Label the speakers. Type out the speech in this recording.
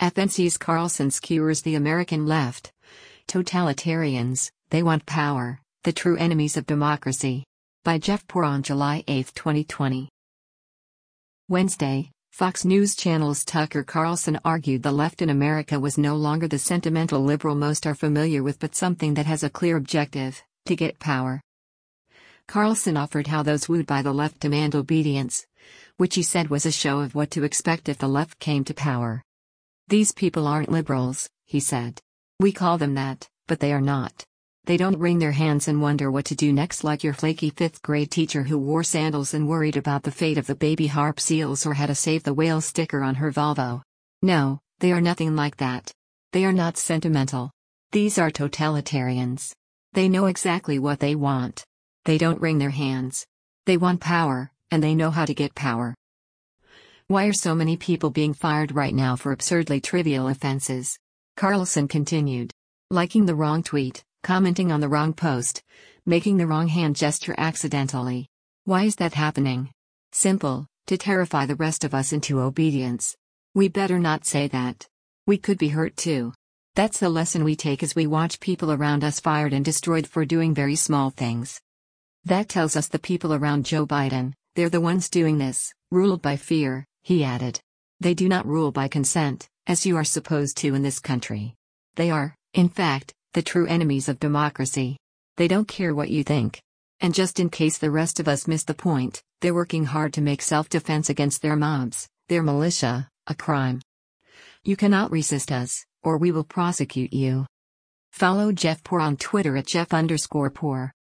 Speaker 1: FNC's Carlson skewers the American left. Totalitarians, they want power, the true enemies of democracy. By Jeff Poor on July 8, 2020. Wednesday, Fox News Channel's Tucker Carlson argued the left in America was no longer the sentimental liberal most are familiar with but something that has a clear objective, to get power. Carlson offered how those wooed by the left demand obedience, which he said was a show of what to expect if the left came to power. These people aren't liberals, he said. We call them that, but they are not. They don't wring their hands and wonder what to do next like your flaky fifth-grade teacher who wore sandals and worried about the fate of the baby harp seals or had a Save the Whale sticker on her Volvo. No, they are nothing like that. They are not sentimental. These are totalitarians. They know exactly what they want. They don't wring their hands. They want power, and they know how to get power. Why are so many people being fired right now for absurdly trivial offenses? Carlson continued. Liking the wrong tweet, commenting on the wrong post, making the wrong hand gesture accidentally. Why is that happening? Simple, to terrify the rest of us into obedience. We better not say that. We could be hurt too. That's the lesson we take as we watch people around us fired and destroyed for doing very small things. That tells us the people around Joe Biden, they're the ones doing this, ruled by fear, he added. They do not rule by consent, as you are supposed to in this country. They are, in fact, the true enemies of democracy. They don't care what you think. And just in case the rest of us miss the point, they're working hard to make self-defense against their mobs, their militia, a crime. You cannot resist us, or we will prosecute you. Follow Jeff Poor on Twitter at Jeff_Poor.